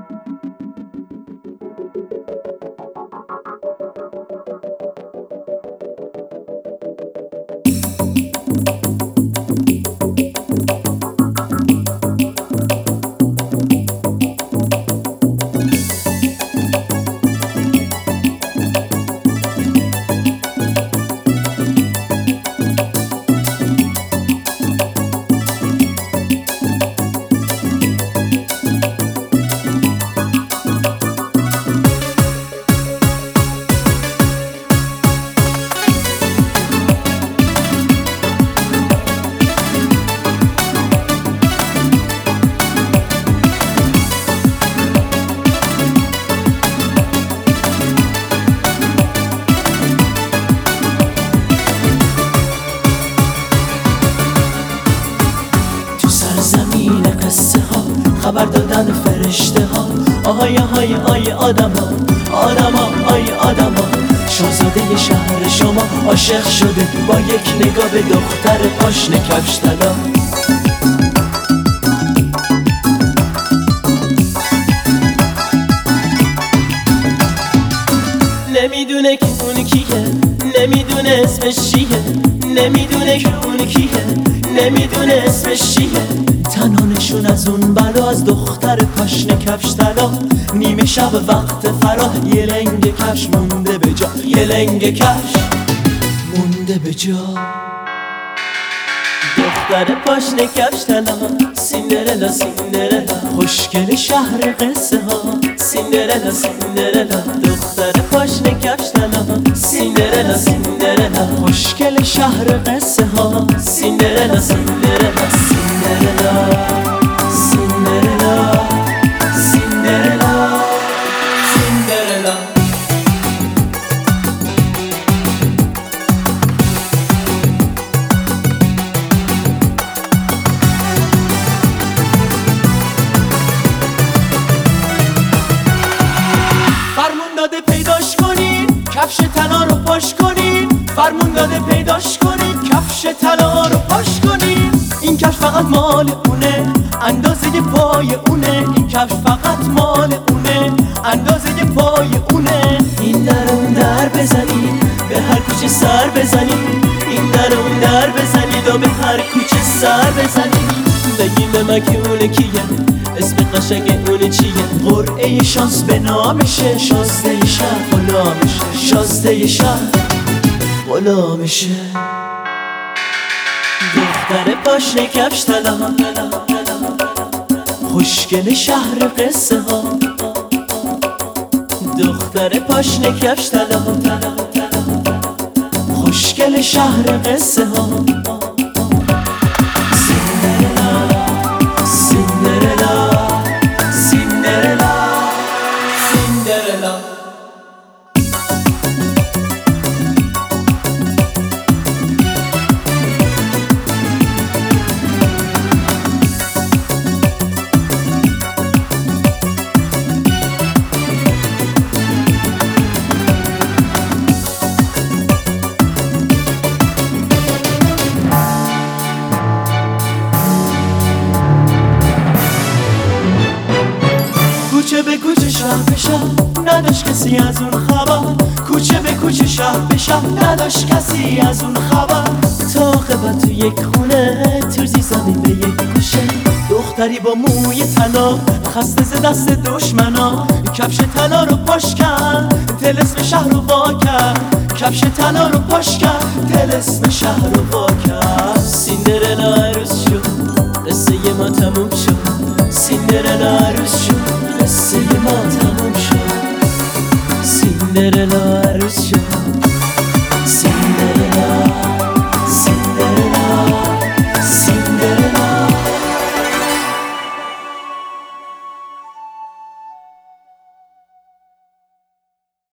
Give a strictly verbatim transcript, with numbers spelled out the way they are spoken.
زمین قصه ها خبر دادن فرشته ها آهای آهای آی آدم ها آدم ها آی آدم ها شاهزاده شهر شما عاشق شده با یک نگاه به دختر پاشنه کفش طلا. نمیدونه که اون کیه، نمیدونه اسمش چیه، نمیدونه که اون کیه، نمیدونه اسمش چیه. تنانشون از اون بلا از دختر پاشنه کفش طلا. نیمه شب وقت فرا یه لنگ کفش مونده به جا، یه لنگ کفش مونده به جا. دختر پاشنه کفش طلا، سیندرلا سیندرلا خوشگل شهر قصه ها. سیندرلا سیندرلا دختر پاشنه کفش طلا. سیندرلا سیندرلا خوشگل شهر قصه ها. سیندرلا سیندرلا سیندرلا سیندرلا سیندرلا سیندرلا. فرمون داده پیداش کنین کفش طلا رو پاش کنین. فرمون داده پیداش کنین کفش طلا رو پاش کنین. این کفش فقط مال اونه، اندازه پای اونه. این کفش فقط مال اونه، اندازه پای اونه. این در اون در بزنید به هر کوچه سر بزنید. این در اون در بزنید و به هر کوچه سر بزنید. بگیم به من که اونه کیه، اسم قشنگ اونه چیه. قرعه شانس به نامشه، شازده شهر غلامشه. شازده شهر غلامشه. دختر پاشنه کفش طلا، خوشگل شهر قصه ها. دختر پاشنه کفش طلا، خوشگل شهر قصه ها. سیندرلا سیندرلا سیندرلا سیندرلا. کوچه به کوچه شهر به شهر نداشت کسی از اون خبر. کوچه به کوچه شهر به شهر نداشت کسی از اون خبر. تا قبل تو یک خونه ترزی زدی به یک گوشه. دختری با موی طلا خسته ز دست دشمنا. کفش طلا رو پاش کرد طلسم شهر رو وا کرد. کفش طلا رو پاش کرد طلسم شهر رو وا کرد. سیندرلا عروس شد قصه ما تموم شد. سیندرلا عروس شد قصه ما تموم شد. سیندرلا